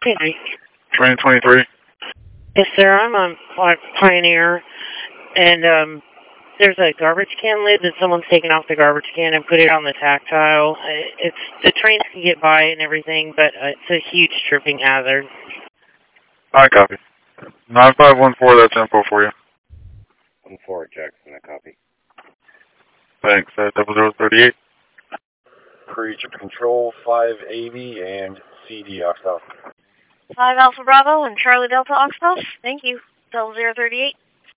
Okay. Train 23. Yes, sir. I'm on Pioneer, and there's a garbage can lid that someone's taken off the garbage can and put it on the tactile. It's the trains can get by and everything, but it's a huge tripping hazard. I copy. 9514, that's info for you. 1-4 Jackson, I copy. Thanks. 0038. Creech Control 580 and CD Oxbow. 5 Alpha Bravo and Charlie Delta Oxbow. Thank you. 0038.